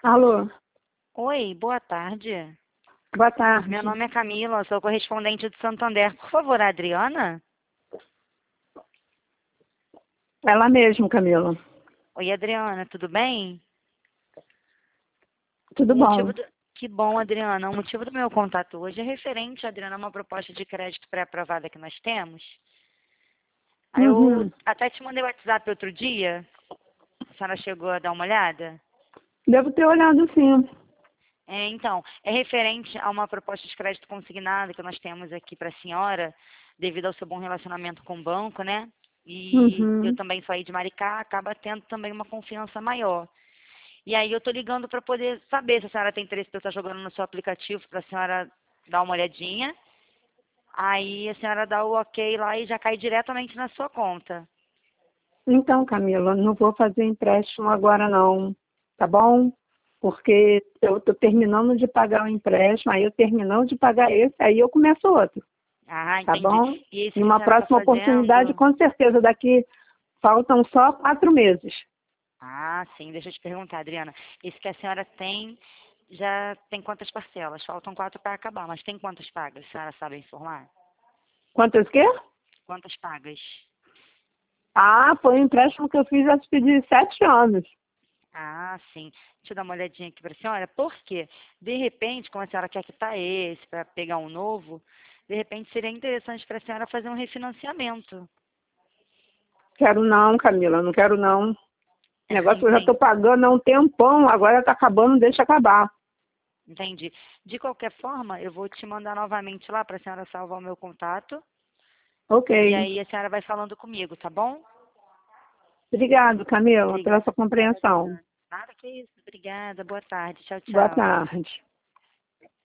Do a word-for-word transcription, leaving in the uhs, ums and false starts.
Alô, Oi, boa tarde. boa tarde. Meu nome é Camila, sou correspondente de Santander. Por favor, a Adriana? Ela mesmo, Camila. Oi, Adriana, tudo bem? Tudo O bom? motivo do... Que bom, Adriana. O motivo do meu contato hoje é referente, Adriana, a uma proposta de crédito pré-aprovada que nós temos. Aí eu Uhum. até te mandei o WhatsApp outro dia. A senhora chegou a dar uma olhada? Devo ter olhado sim. É, então, é referente a uma proposta de crédito consignado que nós temos aqui para a senhora, devido ao seu bom relacionamento com o banco, né? E eu Uhum. também sou aí de Maricá, acaba tendo também uma confiança maior. E aí eu tô ligando para poder saber se a senhora tem interesse de eu estar jogando no seu aplicativo para a senhora dar uma olhadinha. Aí a senhora dá o ok lá e já cai diretamente na sua conta. Então, Camila, não vou fazer empréstimo agora não, tá bom? Porque eu estou terminando de pagar o empréstimo, aí eu terminando de pagar esse, aí eu começo outro, Ah, tá entendi. bom? E esse Em que a uma senhora está próxima oportunidade, fazendo? com certeza, daqui faltam só quatro meses. Ah, sim, deixa eu te perguntar, Adriana. Esse que a senhora tem, já tem quantas parcelas? Faltam quatro para acabar, mas tem quantas pagas? A senhora sabe informar? Quantas quê? Quantas pagas? Ah, foi um empréstimo que eu fiz acho que de sete anos. Ah, sim. Deixa eu dar uma olhadinha aqui para a senhora. Por quê? De repente, como a senhora quer quitar esse para pegar um novo, de repente seria interessante para a senhora fazer um refinanciamento. Quero não, Camila, não quero não. Negócio que eu já estou Entendi. pagando há um tempão, agora está acabando, deixa acabar. Entendi. De qualquer forma, eu vou te mandar novamente lá para a senhora salvar o meu contato. Ok. E aí a senhora vai falando comigo, tá bom? Obrigado, Camila, pela Obrigada, sua compreensão. Adriana. Nada que isso. Obrigada. Boa tarde. Tchau, Boa tchau. tarde.